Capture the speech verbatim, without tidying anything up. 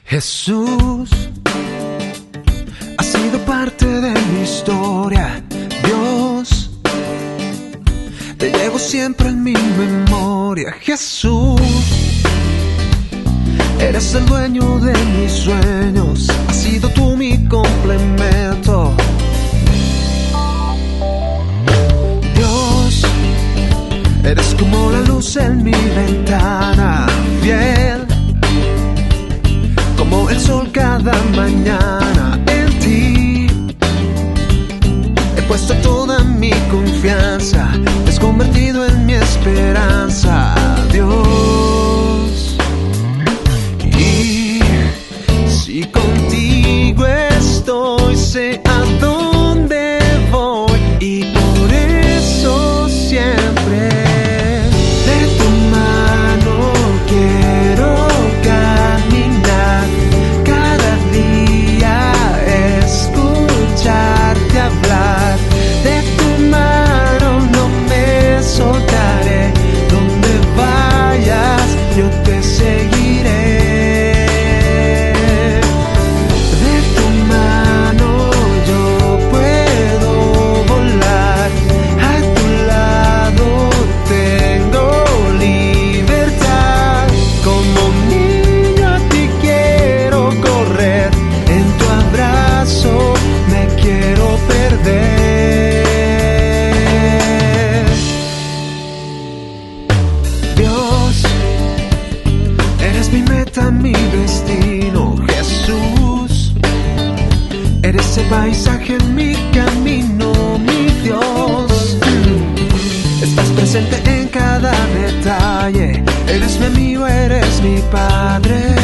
Jesús, ha sido parte de mi historia. Dios, te llevo siempre en mi memoria. Jesús, eres el dueño de mis sueños. Has sido tú mi complemento. Dios, eres como la luz en mi ventana, fiel como el sol cada mañana. En ti he puesto toda mi confianza, te has convertido en mi esperanza, Dios. Y si contigo estoy, sé a dónde voy, y por eso siempre de tu mano quiero caminar. Cada día escucharte hablar. De tu mano no me soltaré. Donde vayas yo te seguiré. De tu mano yo puedo volar. A tu lado tengo libertad. Como un niño a ti quiero correr. En tu abrazo me quiero perder. Dios, eres mi meta, mi destino. Jesús, eres el paisaje en mi camino, mi Dios. Estás presente en cada detalle. Eres mi amigo, eres mi padre.